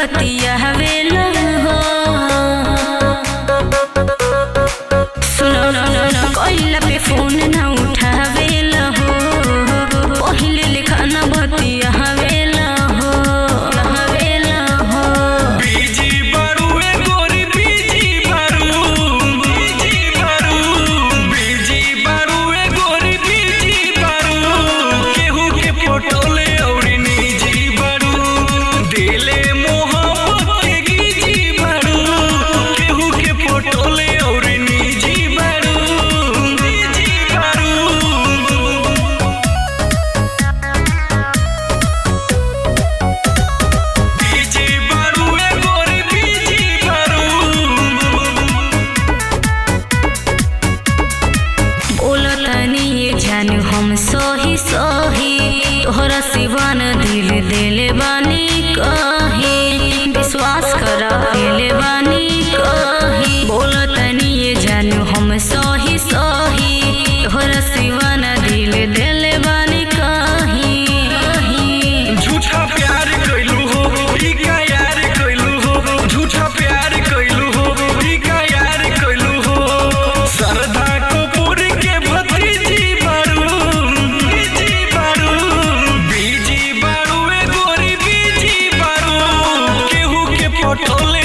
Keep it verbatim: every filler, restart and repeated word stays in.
बतिया हवेला हो सुनो कोइला पे फोन ना उठावेला हो पहिले लिखा ना बतिया हवेला हो हवेला हो बीजी बारू ए गोरी बीजी बारू बीजी बारू बीजी बारू ए गोरी बीजी बारू केहू के फोटोले औरी निजी बारू दिले मोहब्बत के गीजी बारू केहू के फोटोले औरी निजी बारू निजी बारू बीजी बारू ए गोरी बीजी बारू बोलतनी ये जान हम सही सही तोहरा सिवान दिल देले बानी कहे विश्वास करा देले बानी कहे बोलतनी ये जान हम सही सही तोहरा सिवान दिल देले बानी कहे झूठा प्यार कइलू हो ई का यार कइलू हो झूठा प्यार कइलू हो ई का यार कइलू हो सरधा कपूर के भतीजी बारू बीजी बारू बीजी बारू ए गोरी बीजी बारू केहू के फोटोले